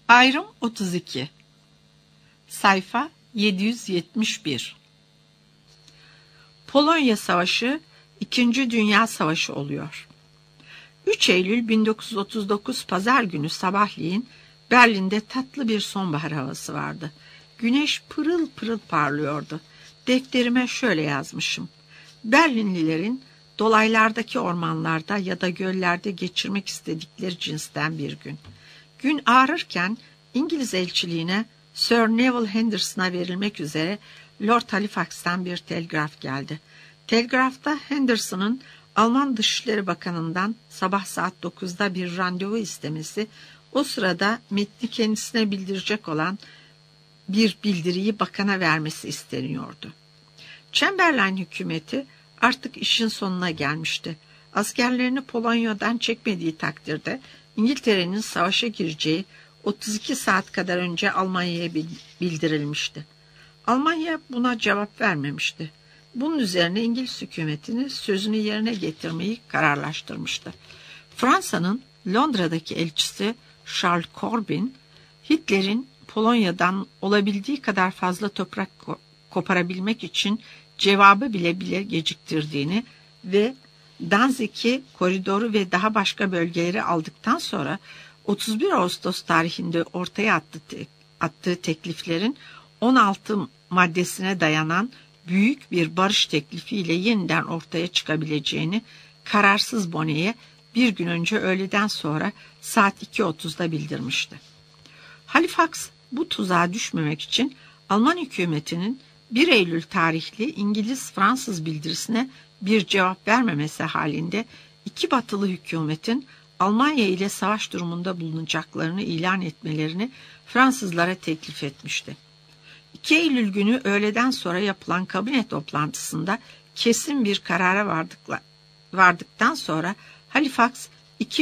Ayrım 32. Sayfa 771. Polonya Savaşı, 2. Dünya Savaşı oluyor. 3 Eylül 1939 Pazar günü sabahleyin Berlin'de tatlı bir sonbahar havası vardı. Güneş pırıl pırıl parlıyordu. Defterime şöyle yazmışım: Berlinlilerin dolaylardaki ormanlarda ya da göllerde geçirmek istedikleri cinsten bir gün. Gün ağarırken İngiliz elçiliğine Sir Neville Henderson'a verilmek üzere Lord Halifax'tan bir telgraf geldi. Telgrafta Henderson'ın Alman Dışişleri Bakanı'ndan sabah saat 9'da bir randevu istemesi, o sırada metni kendisine bildirecek olan bir bildiriyi bakana vermesi isteniyordu. Chamberlain hükümeti artık işin sonuna gelmişti. Askerlerini Polonya'dan çekmediği takdirde İngiltere'nin savaşa gireceği 32 saat kadar önce Almanya'ya bildirilmişti. Almanya buna cevap vermemişti. Bunun üzerine İngiliz hükümetini sözünü yerine getirmeyi kararlaştırmıştı. Fransa'nın Londra'daki elçisi Charles Corbin, Hitler'in Polonya'dan olabildiği kadar fazla toprak koparabilmek için cevabı bile geciktirdiğini ve Danzig'i, koridoru ve daha başka bölgeleri aldıktan sonra 31 Ağustos tarihinde ortaya attığı tekliflerin 16 maddesine dayanan büyük bir barış teklifiyle yeniden ortaya çıkabileceğini kararsız Bonnet'e bir gün önce öğleden sonra saat 2.30'da bildirmişti. Halifax bu tuzağa düşmemek için Alman hükümetinin 1 Eylül tarihli İngiliz-Fransız bildirisine bir cevap vermemesi halinde iki batılı hükümetin Almanya ile savaş durumunda bulunacaklarını ilan etmelerini Fransızlara teklif etmişti. 2 Eylül günü öğleden sonra yapılan kabine toplantısında kesin bir karara vardıktan sonra Halifax iki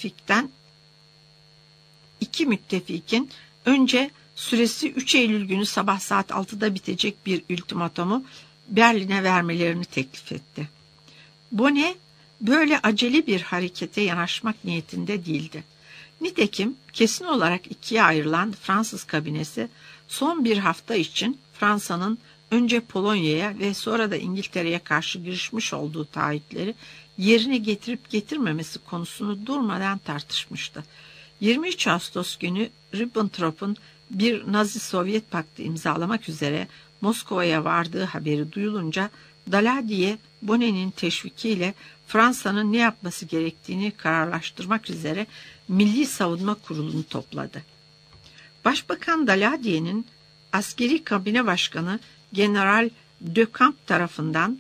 müttefikin önce süresi 3 Eylül günü sabah saat 6'da bitecek bir ultimatomu Berlin'e vermelerini teklif etti. Bonnet böyle acele bir harekete yanaşmak niyetinde değildi. Nitekim kesin olarak ikiye ayrılan Fransız kabinesi son bir hafta için Fransa'nın önce Polonya'ya ve sonra da İngiltere'ye karşı girişmiş olduğu taahhütleri yerine getirip getirmemesi konusunu durmadan tartışmıştı. 23 Ağustos günü Ribbentrop'un bir Nazi-Sovyet paktı imzalamak üzere Moskova'ya vardığı haberi duyulunca Daladier, Bonnet'in teşvikiyle Fransa'nın ne yapması gerektiğini kararlaştırmak üzere Milli Savunma Kurulu'nu topladı. Başbakan Daladier'in askeri kabine başkanı General de Camp tarafından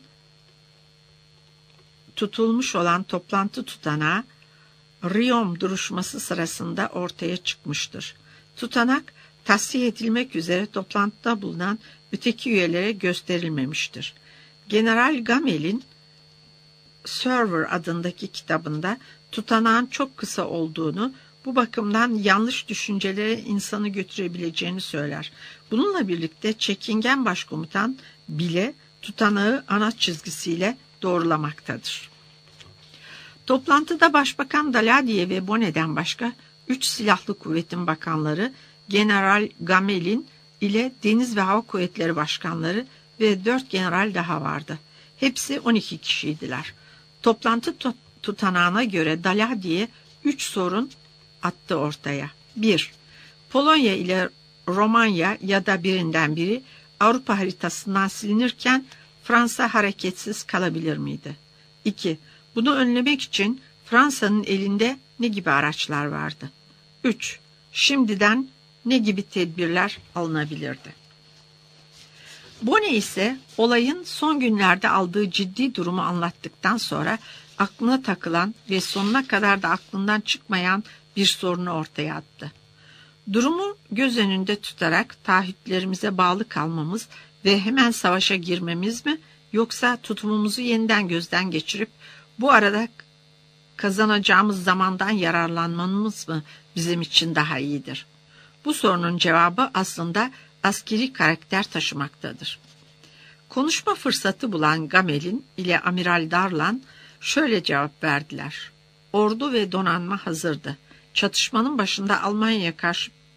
tutulmuş olan toplantı tutanağı Riom duruşması sırasında ortaya çıkmıştır. Tutanak tasfiye edilmek üzere toplantıda bulunan öteki üyelere gösterilmemiştir. General Gamel'in Server adındaki kitabında tutanağın çok kısa olduğunu, bu bakımdan yanlış düşüncelere insanı götürebileceğini söyler. Bununla birlikte çekingen başkomutan bile tutanağı ana çizgisiyle doğrulamaktadır. Toplantıda Başbakan Daladier ve Bonnet'den başka 3 silahlı kuvvetin bakanları, General Gamelin ile Deniz ve Hava Kuvvetleri Başkanları ve 4 general daha vardı. Hepsi 12 kişiydiler. Toplantı tutanağına göre Daladier 3 sorun attı ortaya. 1. Polonya ile Romanya ya da birinden biri Avrupa haritasından silinirken Fransa hareketsiz kalabilir miydi? 2. Bunu önlemek için Fransa'nın elinde ne gibi araçlar vardı? 3. Şimdiden ne gibi tedbirler alınabilirdi? Bonnet ise olayın son günlerde aldığı ciddi durumu anlattıktan sonra aklına takılan ve sonuna kadar da aklından çıkmayan bir sorunu ortaya attı. Durumu göz önünde tutarak taahhütlerimize bağlı kalmamız ve hemen savaşa girmemiz mi, yoksa tutumumuzu yeniden gözden geçirip bu arada kazanacağımız zamandan yararlanmamız mı bizim için daha iyidir? Bu sorunun cevabı aslında askeri karakter taşımaktadır. Konuşma fırsatı bulan Gamelin ile Amiral Darlan şöyle cevap verdiler. Ordu ve donanma hazırdı. Çatışmanın başında Almanya'ya karşı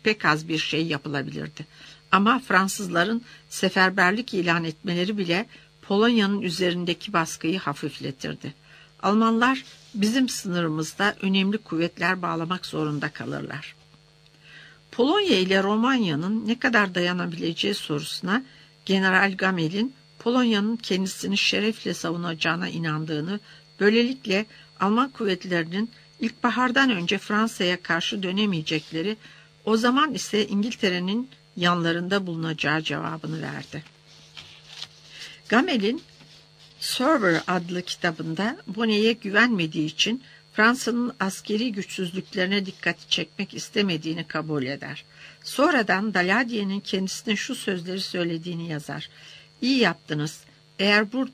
pek az bir şey yapılabilirdi. Ama Fransızların seferberlik ilan etmeleri bile Polonya'nın üzerindeki baskıyı hafifletirdi. Almanlar bizim sınırımızda önemli kuvvetler bağlamak zorunda kalırlar. Polonya ile Romanya'nın ne kadar dayanabileceği sorusuna General Gamel'in Polonya'nın kendisini şerefle savunacağına inandığını, böylelikle Alman kuvvetlerinin ilkbahardan önce Fransa'ya karşı dönemeyecekleri, o zaman ise İngiltere'nin yanlarında bulunacağı cevabını verdi. Gamel'in Survey adlı kitabında Bonnet'e güvenmediği için Fransa'nın askeri güçsüzlüklerine dikkati çekmek istemediğini kabul eder. Sonradan Daladier'in kendisine şu sözleri söylediğini yazar. İyi yaptınız. Eğer bu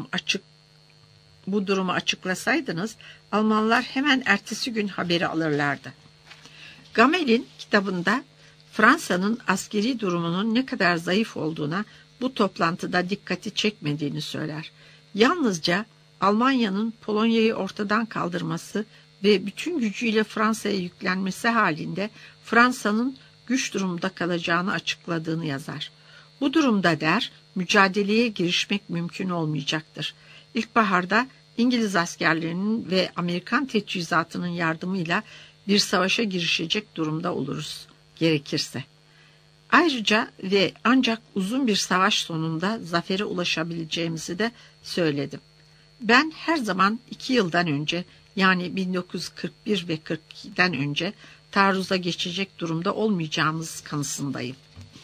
durumu açıklasaydınız, Almanlar hemen ertesi gün haberi alırlardı. Gamel'in kitabında Fransa'nın askeri durumunun ne kadar zayıf olduğuna bu toplantıda dikkati çekmediğini söyler. Yalnızca Almanya'nın Polonya'yı ortadan kaldırması ve bütün gücüyle Fransa'ya yüklenmesi halinde Fransa'nın güç durumda kalacağını açıkladığını yazar. Bu durumda der, mücadeleye girişmek mümkün olmayacaktır. İlkbaharda İngiliz askerlerinin ve Amerikan teçhizatının yardımıyla bir savaşa girişecek durumda oluruz, gerekirse. Ayrıca ve ancak uzun bir savaş sonunda zafere ulaşabileceğimizi de söyledim. Ben her zaman 2 yıldan önce, yani 1941 ve 42'den önce taarruza geçecek durumda olmayacağımız kanısındayım.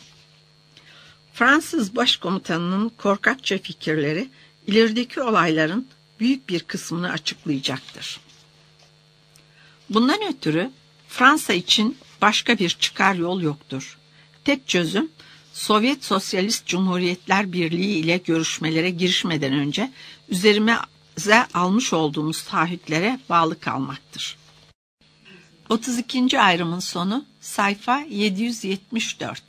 Fransız başkomutanının korkakça fikirleri ilerideki olayların büyük bir kısmını açıklayacaktır. Bundan ötürü Fransa için başka bir çıkar yol yoktur. Tek çözüm, Sovyet Sosyalist Cumhuriyetler Birliği ile görüşmelere girişmeden önce üzerimize almış olduğumuz taahhütlere bağlı kalmaktır. 32. ayrımın sonu, sayfa 774.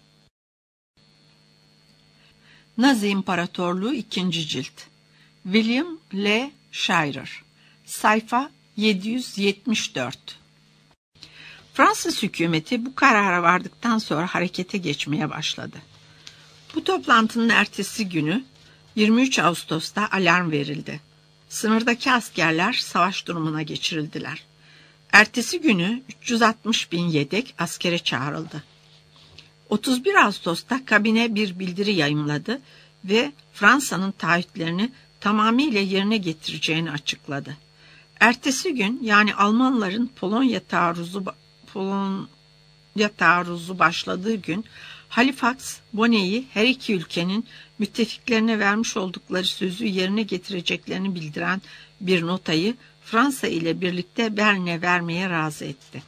Nazi İmparatorluğu 2. cilt. William L. Shirer, sayfa 774. Fransız hükümeti bu karara vardıktan sonra harekete geçmeye başladı. Bu toplantının ertesi günü 23 Ağustos'ta alarm verildi. Sınırdaki askerler savaş durumuna geçirildiler. Ertesi günü 360 bin yedek askere çağrıldı. 31 Ağustos'ta kabine bir bildiri yayımladı ve Fransa'nın taahhütlerini tamamıyla yerine getireceğini açıkladı. Ertesi gün, yani Almanların Polonya taarruzu başladığı gün, Halifax, Bonnet'i her iki ülkenin müttefiklerine vermiş oldukları sözü yerine getireceklerini bildiren bir notayı Fransa ile birlikte Berlin'e vermeye razı etti.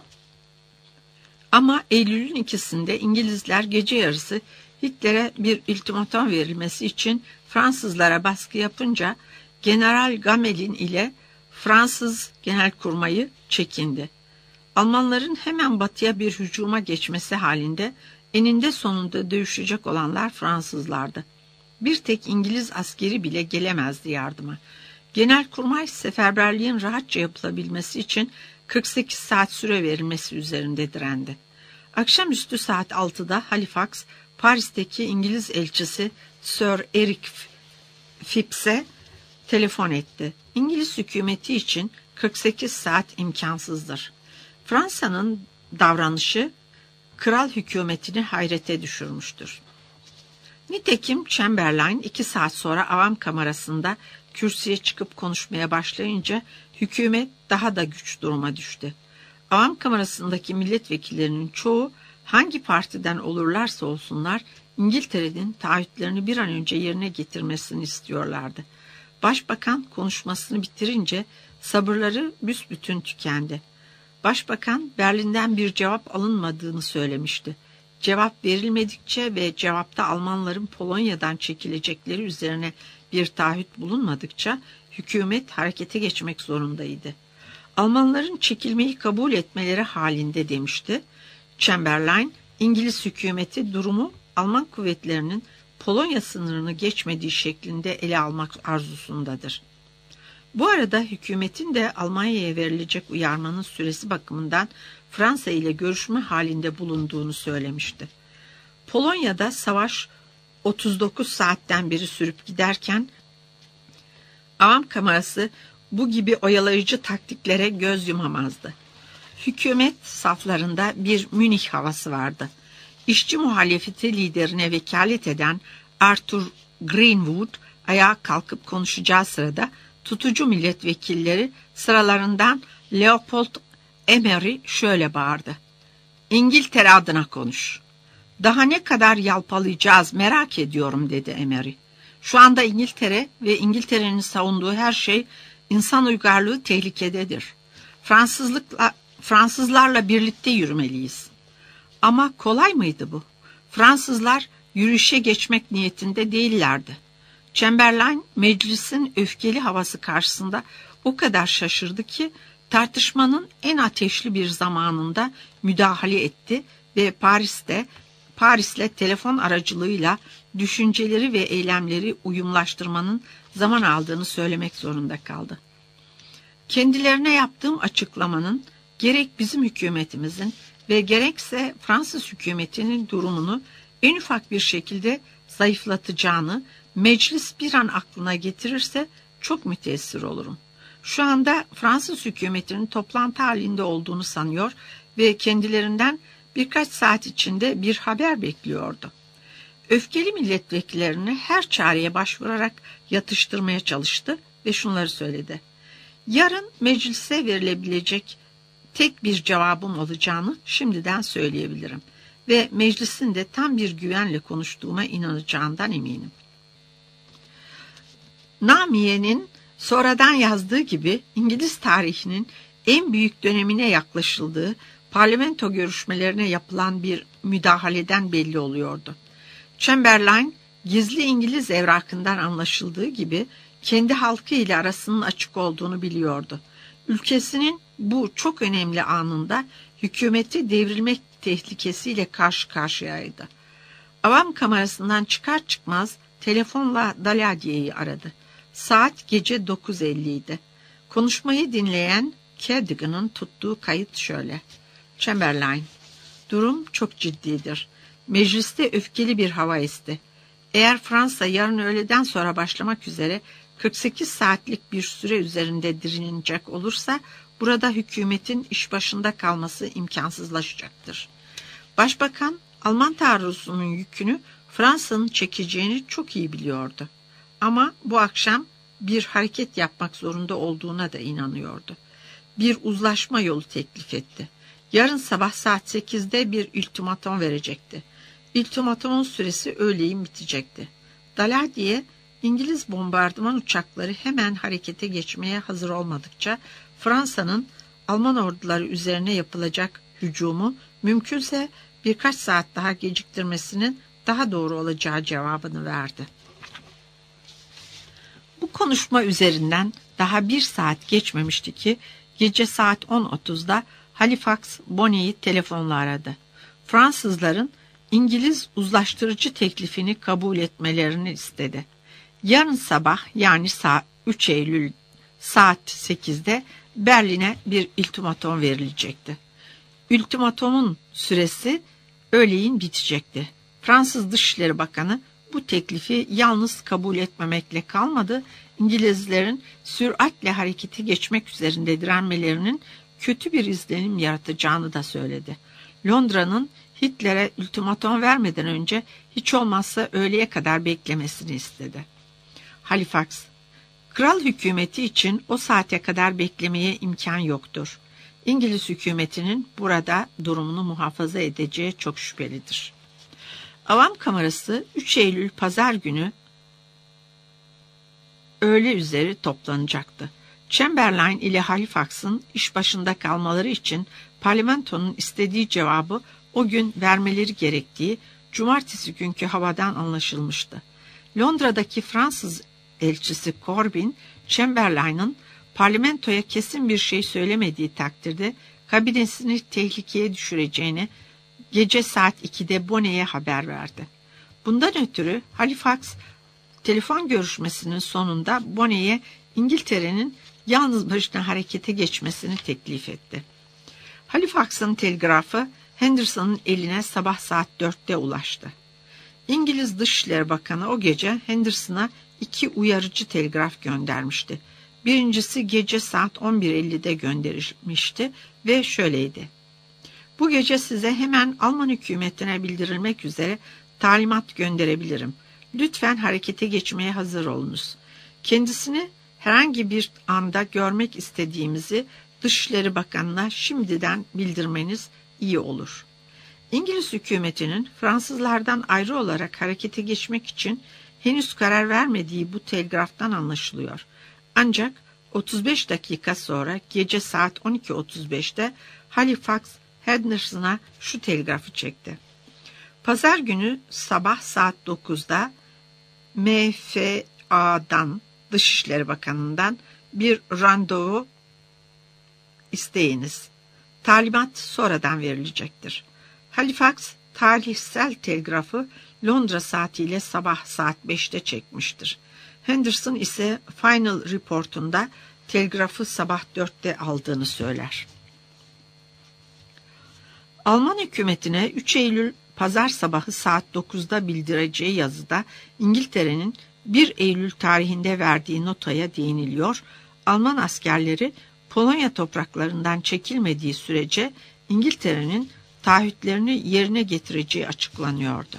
Ama Eylül'ün 2'sinde İngilizler gece yarısı Hitler'e bir ultimatum verilmesi için Fransızlara baskı yapınca General Gamelin ile Fransız Genelkurmayı çekindi. Almanların hemen batıya bir hücuma geçmesi halinde eninde sonunda dövüşecek olanlar Fransızlardı. Bir tek İngiliz askeri bile gelemezdi yardıma. Genelkurmay seferberliğin rahatça yapılabilmesi için 48 saat süre verilmesi üzerinde direndi. Akşamüstü saat 6'da Halifax, Paris'teki İngiliz elçisi Sir Eric Phipps'e telefon etti. İngiliz hükümeti için 48 saat imkansızdır. Fransa'nın davranışı kral hükümetini hayrete düşürmüştür. Nitekim Chamberlain 2 saat sonra avam kamerasında kürsüye çıkıp konuşmaya başlayınca hükümet daha da güç duruma düştü. Avam kamerasındaki milletvekillerinin çoğu hangi partiden olurlarsa olsunlar İngiltere'nin taahhütlerini bir an önce yerine getirmesini istiyorlardı. Başbakan konuşmasını bitirince sabırları büsbütün tükendi. Başbakan Berlin'den bir cevap alınmadığını söylemişti. Cevap verilmedikçe ve cevapta Almanların Polonya'dan çekilecekleri üzerine bir taahhüt bulunmadıkça hükümet harekete geçmek zorundaydı. Almanların çekilmeyi kabul etmeleri halinde demişti. Chamberlain, İngiliz hükümeti durumu Alman kuvvetlerinin Polonya sınırını geçmediği şeklinde ele almak arzusundadır. Bu arada hükümetin de Almanya'ya verilecek uyarmanın süresi bakımından Fransa ile görüşme halinde bulunduğunu söylemişti. Polonya'da savaş 39 saatten beri sürüp giderken Avam Kamerası bu gibi oyalayıcı taktiklere göz yumamazdı. Hükümet saflarında bir Münih havası vardı. İşçi muhalefeti liderine vekalet eden Arthur Greenwood ayağa kalkıp konuşacağı sırada tutucu milletvekilleri sıralarından Leopold Emery şöyle bağırdı: "İngiltere adına konuş." "Daha ne kadar yalpalayacağız merak ediyorum," dedi Emery. "Şu anda İngiltere ve İngiltere'nin savunduğu her şey insan uygarlığı tehlikededir. Fransızlarla birlikte yürümeliyiz." Ama kolay mıydı bu? Fransızlar yürüyüşe geçmek niyetinde değillerdi. Chamberlain meclisin öfkeli havası karşısında o kadar şaşırdı ki tartışmanın en ateşli bir zamanında müdahale etti ve Paris'le telefon aracılığıyla düşünceleri ve eylemleri uyumlaştırmanın zaman aldığını söylemek zorunda kaldı. Kendilerine yaptığım açıklamanın gerek bizim hükümetimizin ve gerekse Fransız hükümetinin durumunu en ufak bir şekilde zayıflatacağını meclis bir an aklına getirirse çok müteessir olurum. Şu anda Fransız hükümetinin toplantı halinde olduğunu sanıyor ve kendilerinden birkaç saat içinde bir haber bekliyordu. Öfkeli milletvekillerini her çareye başvurarak yatıştırmaya çalıştı ve şunları söyledi: "Yarın meclise verilebilecek tek bir cevabım olacağını şimdiden söyleyebilirim ve meclisin de tam bir güvenle konuştuğuma inanacağından eminim." Namiye'nin sonradan yazdığı gibi İngiliz tarihinin en büyük dönemine yaklaşıldığı parlamento görüşmelerine yapılan bir müdahaleden belli oluyordu. Chamberlain, gizli İngiliz evrakından anlaşıldığı gibi kendi halkı ile arasının açık olduğunu biliyordu. Ülkesinin bu çok önemli anında hükümeti devrilmek tehlikesiyle karşı karşıyaydı. Avam kamerasından çıkar çıkmaz telefonla Daladier'i aradı. Saat gece 9:50 idi. Konuşmayı dinleyen Cadogan'ın tuttuğu kayıt şöyle: "Chamberlain, durum çok ciddidir. Mecliste öfkeli bir hava esti. Eğer Fransa yarın öğleden sonra başlamak üzere 48 saatlik bir süre üzerinde direnecek olursa burada hükümetin iş başında kalması imkansızlaşacaktır." Başbakan Alman taarrusunun yükünü Fransa'nın çekeceğini çok iyi biliyordu. Ama bu akşam bir hareket yapmak zorunda olduğuna da inanıyordu. Bir uzlaşma yolu teklif etti. Yarın sabah saat 8'de bir ultimatum verecekti. Ultimatumun süresi öğleyin bitecekti. Daladier, İngiliz bombardıman uçakları hemen harekete geçmeye hazır olmadıkça Fransa'nın Alman orduları üzerine yapılacak hücumu mümkünse birkaç saat daha geciktirmesinin daha doğru olacağı cevabını verdi. Bu konuşma üzerinden daha bir saat geçmemişti ki gece saat 10:30'da Halifax Bonnet'i telefonla aradı. Fransızların İngiliz uzlaştırıcı teklifini kabul etmelerini istedi. Yarın sabah, yani 3 Eylül saat 8'de Berlin'e bir ultimatum verilecekti. Ultimatumun süresi öğleyin bitecekti. Fransız Dışişleri Bakanı bu teklifi yalnız kabul etmemekle kalmadı, İngilizlerin süratle harekete geçmek üzerinde direnmelerinin kötü bir izlenim yaratacağını da söyledi. Londra'nın Hitler'e ultimatum vermeden önce hiç olmazsa öğleye kadar beklemesini istedi. Halifax, "Kral hükümeti için o saate kadar beklemeye imkan yoktur. İngiliz hükümetinin burada durumunu muhafaza edeceği çok şüphelidir." Avam Kamerası 3 Eylül Pazar günü öğle üzeri toplanacaktı. Chamberlain ile Halifax'ın iş başında kalmaları için parlamentonun istediği cevabı o gün vermeleri gerektiği cumartesi günkü havadan anlaşılmıştı. Londra'daki Fransız elçisi Corbin, Chamberlain'ın parlamentoya kesin bir şey söylemediği takdirde kabinesini tehlikeye düşüreceğini gece saat 2'de Bonnet'e haber verdi. Bundan ötürü Halifax telefon görüşmesinin sonunda Bonnet'e İngiltere'nin yalnız başına harekete geçmesini teklif etti. Halifax'ın telgrafı Henderson'ın eline sabah saat 4'te ulaştı. İngiliz Dışişleri Bakanı o gece Henderson'a 2 uyarıcı telgraf göndermişti. Birincisi gece saat 11.50'de gönderilmişti ve şöyleydi: "Bu gece size hemen Alman hükümetine bildirilmek üzere talimat gönderebilirim. Lütfen harekete geçmeye hazır olunuz. Kendisini herhangi bir anda görmek istediğimizi Dışişleri Bakanı'na şimdiden bildirmeniz iyi olur." İngiliz hükümetinin Fransızlardan ayrı olarak harekete geçmek için henüz karar vermediği bu telgraftan anlaşılıyor. Ancak 35 dakika sonra gece saat 12.35'te Halifax Henderson'a şu telgrafı çekti: "Pazar günü sabah saat 9'da MFA'dan, Dışişleri Bakanı'ndan bir randevu isteyiniz. Talimat sonradan verilecektir." Halifax tarihsel telgrafı Londra saatiyle sabah saat 5'te çekmiştir. Henderson ise Final Report'unda telgrafı sabah 4'te aldığını söyler. Alman hükümetine 3 Eylül pazar sabahı saat 9'da bildireceği yazıda İngiltere'nin 1 Eylül tarihinde verdiği notaya değiniliyor. Alman askerleri Polonya topraklarından çekilmediği sürece İngiltere'nin taahhütlerini yerine getireceği açıklanıyordu.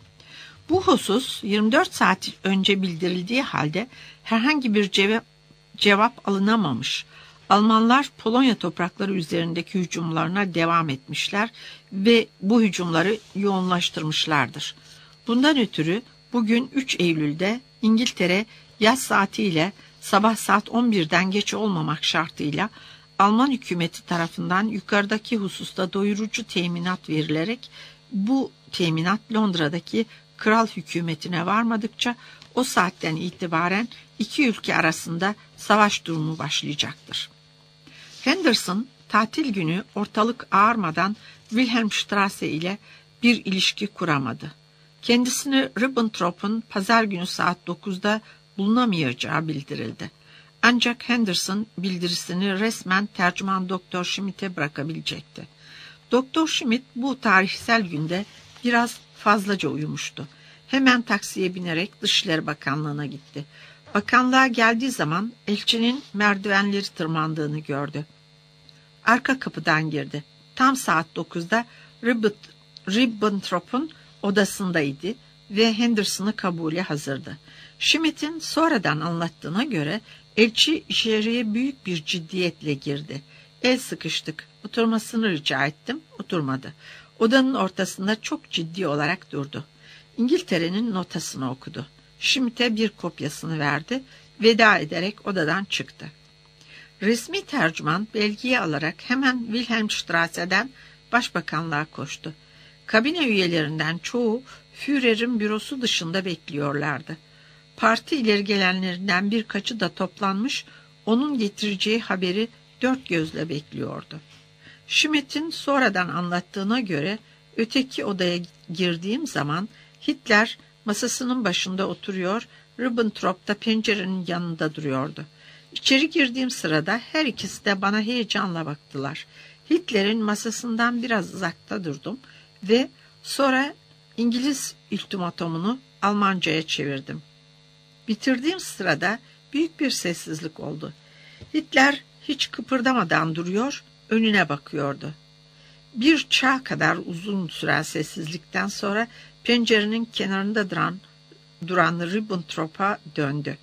Bu husus 24 saat önce bildirildiği halde herhangi bir cevap alınamamış. Almanlar Polonya toprakları üzerindeki hücumlarına devam etmişler ve bu hücumları yoğunlaştırmışlardır. Bundan ötürü bugün 3 Eylül'de İngiltere yaz saatiyle sabah saat 11'den geç olmamak şartıyla Alman hükümeti tarafından yukarıdaki hususta doyurucu teminat verilerek bu teminat Londra'daki kral hükümetine varmadıkça o saatten itibaren iki ülke arasında savaş durumu başlayacaktır. Henderson tatil günü ortalık ağarmadan Wilhelmstrasse ile bir ilişki kuramadı. Kendisini Ribbentrop'un pazar günü saat 9'da bulunamayacağı bildirildi. Ancak Henderson bildirisini resmen tercüman Doktor Schmidt'e bırakabilecekti. Doktor Schmidt bu tarihsel günde biraz fazlaca uyumuştu. Hemen taksiye binerek Dışişleri Bakanlığı'na gitti. Bakanlığa geldiği zaman elçinin merdivenleri tırmandığını gördü. Arka kapıdan girdi. Tam saat 9'da Ribbentrop'un odasındaydı ve Henderson'ı kabule hazırdı. Schmidt'in sonradan anlattığına göre elçi içeriye büyük bir ciddiyetle girdi. El sıkıştık. Oturmasını rica ettim. Oturmadı. Odanın ortasında çok ciddi olarak durdu. İngiltere'nin notasını okudu. Schmidt'e bir kopyasını verdi. Veda ederek odadan çıktı. Resmi tercüman belgeyi alarak hemen Wilhelmstrasse'den başbakanlığa koştu. Kabine üyelerinden çoğu Führer'in bürosu dışında bekliyorlardı. Parti ileri gelenlerinden birkaçı da toplanmış, onun getireceği haberi dört gözle bekliyordu. Schmidt'in sonradan anlattığına göre öteki odaya girdiğim zaman Hitler masasının başında oturuyor, Ribbentrop da pencerenin yanında duruyordu. İçeri girdiğim sırada her ikisi de bana heyecanla baktılar. Hitler'in masasından biraz uzakta durdum ve sonra İngiliz ultimatomunu Almanca'ya çevirdim. Bitirdiğim sırada büyük bir sessizlik oldu. Hitler hiç kıpırdamadan duruyor, önüne bakıyordu. Bir çağ kadar uzun süren sessizlikten sonra pencerenin kenarında duran Ribbentrop'a döndü.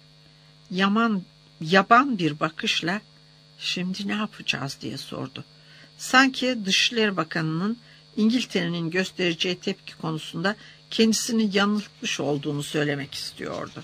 Yaban bir bakışla "Şimdi ne yapacağız?" diye sordu. Sanki Dışişleri Bakanı'nın İngiltere'nin göstereceği tepki konusunda kendisini yanıltmış olduğunu söylemek istiyordu.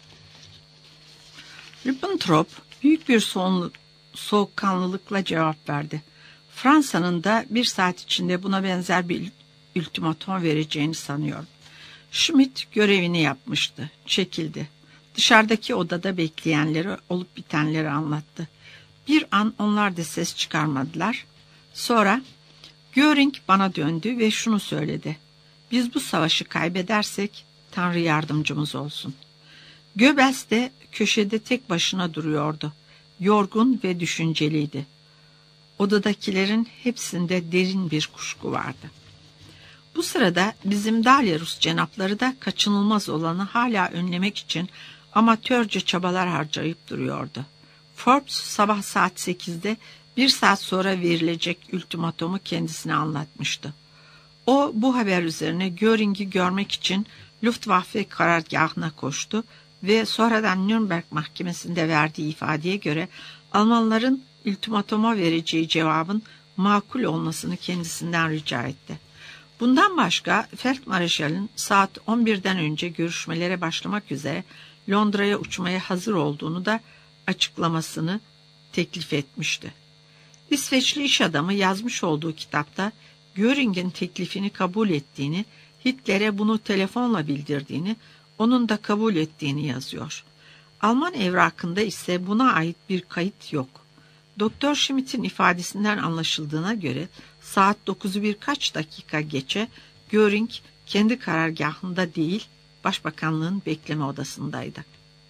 Ribbentrop büyük bir soğukkanlılıkla cevap verdi. Fransa'nın da bir saat içinde buna benzer bir ultimatom vereceğini sanıyorum. Schmidt görevini yapmıştı, çekildi. Dışarıdaki odada bekleyenlere olup bitenleri anlattı. Bir an onlar da ses çıkarmadılar. Sonra Göring bana döndü ve şunu söyledi: "Biz bu savaşı kaybedersek Tanrı yardımcımız olsun." Goebbels de köşede tek başına duruyordu. Yorgun ve düşünceliydi. Odadakilerin hepsinde derin bir kuşku vardı. Bu sırada bizim Dalyarus cenapları da kaçınılmaz olanı hala önlemek için amatörce çabalar harcayıp duruyordu. Forbes sabah saat 8'de 1 saat sonra verilecek ultimatomu kendisine anlatmıştı. O bu haber üzerine Göring'i görmek için Luftwaffe karargahına koştu ve sonradan Nürnberg mahkemesinde verdiği ifadeye göre Almanların ultimatoma vereceği cevabın makul olmasını kendisinden rica etti. Bundan başka Feldmarşal'ın saat 11'den önce görüşmelere başlamak üzere Londra'ya uçmaya hazır olduğunu da açıklamasını teklif etmişti. İsveçli iş adamı yazmış olduğu kitapta Göring'in teklifini kabul ettiğini, Hitler'e bunu telefonla bildirdiğini, onun da kabul ettiğini yazıyor. Alman evrakında ise buna ait bir kayıt yok. Doktor Schmidt'in ifadesinden anlaşıldığına göre saat 9'u birkaç dakika geçe Göring kendi karargahında değil, Başbakanlığın bekleme odasındaydı.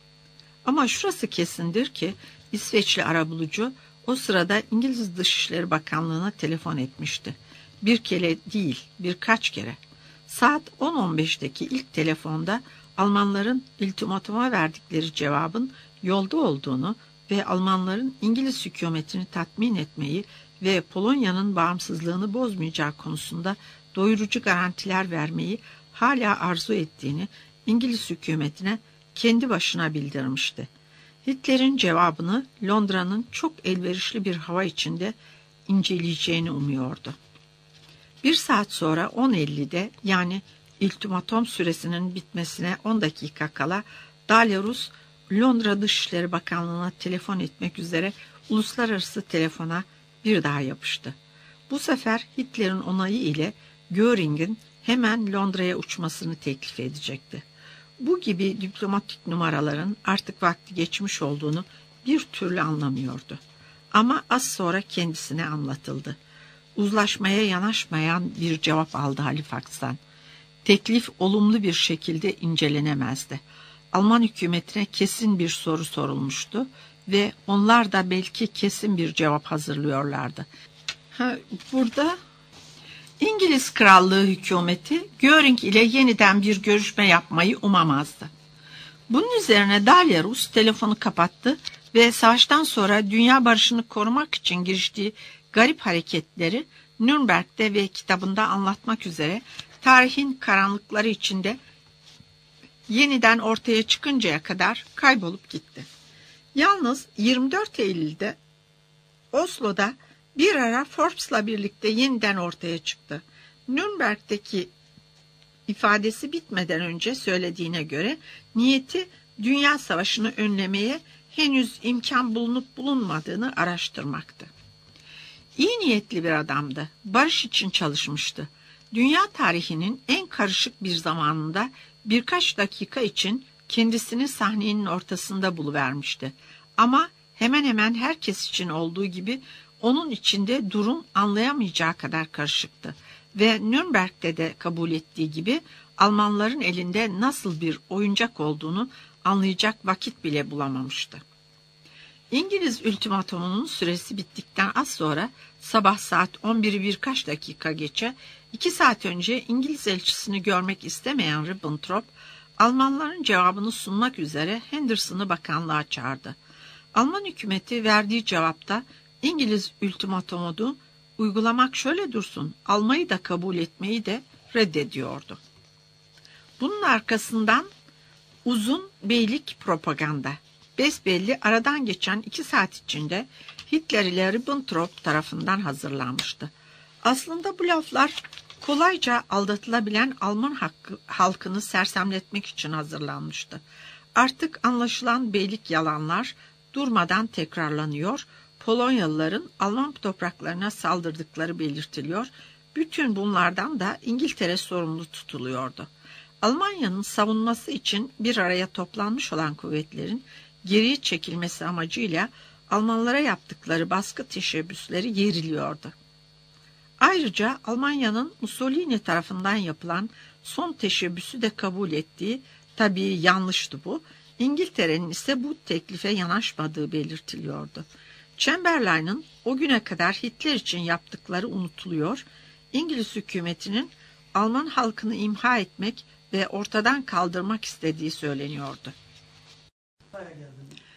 Ama şurası kesindir ki İsveçli arabulucu o sırada İngiliz Dışişleri Bakanlığı'na telefon etmişti. Bir kere değil, birkaç kere. Saat 10.15'teki ilk telefonda Almanların ultimatuma verdikleri cevabın yolda olduğunu ve Almanların İngiliz hükümetini tatmin etmeyi ve Polonya'nın bağımsızlığını bozmayacağı konusunda doyurucu garantiler vermeyi hala arzu ettiğini İngiliz hükümetine kendi başına bildirmişti. Hitler'in cevabını Londra'nın çok elverişli bir hava içinde inceleyeceğini umuyordu. 1 saat sonra 10.50'de yani ultimatom süresinin bitmesine 10 dakika kala Dalyarus Londra Dışişleri Bakanlığı'na telefon etmek üzere uluslararası telefona bir daha yapıştı. Bu sefer Hitler'in onayı ile Göring'in hemen Londra'ya uçmasını teklif edecekti. Bu gibi diplomatik numaraların artık vakti geçmiş olduğunu bir türlü anlamıyordu. Ama az sonra kendisine anlatıldı. Uzlaşmaya yanaşmayan bir cevap aldı Halifax'tan. Teklif olumlu bir şekilde incelenemezdi. Alman hükümetine kesin bir soru sorulmuştu ve onlar da belki kesin bir cevap hazırlıyorlardı. Burada İngiliz Krallığı hükümeti Göring ile yeniden bir görüşme yapmayı umamazdı. Bunun üzerine Dalyarus telefonu kapattı ve savaştan sonra dünya barışını korumak için giriştiği garip hareketleri Nürnberg'de ve kitabında anlatmak üzere tarihin karanlıkları içinde yeniden ortaya çıkıncaya kadar kaybolup gitti. Yalnız 24 Eylül'de Oslo'da bir ara Forbes'la birlikte yeniden ortaya çıktı. Nürnberg'deki ifadesi bitmeden önce söylediğine göre niyeti Dünya Savaşı'nı önlemeye henüz imkan bulunup bulunmadığını araştırmaktı. İyi niyetli bir adamdı. Barış için çalışmıştı. Dünya tarihinin en karışık bir zamanında birkaç dakika için kendisini sahnenin ortasında buluvermişti. Ama hemen hemen herkes için olduğu gibi onun içinde durum anlayamayacağı kadar karışıktı. Ve Nürnberg'de de kabul ettiği gibi Almanların elinde nasıl bir oyuncak olduğunu anlayacak vakit bile bulamamıştı. İngiliz ultimatomunun süresi bittikten az sonra sabah saat 11'i birkaç dakika geçe 2 saat önce İngiliz elçisini görmek istemeyen Ribbentrop, Almanların cevabını sunmak üzere Henderson'ı bakanlığa çağırdı. Alman hükümeti verdiği cevapta İngiliz ultimatomunu uygulamak şöyle dursun, almayı da kabul etmeyi de reddediyordu. Bunun arkasından uzun beylik propaganda. Besbelli aradan geçen 2 saat içinde Hitler ile Ribbentrop tarafından hazırlanmıştı. Aslında bu laflar kolayca aldatılabilen Alman halkını sersemletmek için hazırlanmıştı. Artık anlaşılan beylik yalanlar durmadan tekrarlanıyor, Polonyalıların Alman topraklarına saldırdıkları belirtiliyor, bütün bunlardan da İngiltere sorumlu tutuluyordu. Almanya'nın savunması için bir araya toplanmış olan kuvvetlerin geriye çekilmesi amacıyla Almanlara yaptıkları baskı teşebbüsleri yeriliyordu. Ayrıca Almanya'nın Mussolini tarafından yapılan son teşebbüsü de kabul ettiği, tabii yanlıştı bu, İngiltere'nin ise bu teklife yanaşmadığı belirtiliyordu. Chamberlain'ın o güne kadar Hitler için yaptıkları unutuluyor, İngiliz hükümetinin Alman halkını imha etmek ve ortadan kaldırmak istediği söyleniyordu.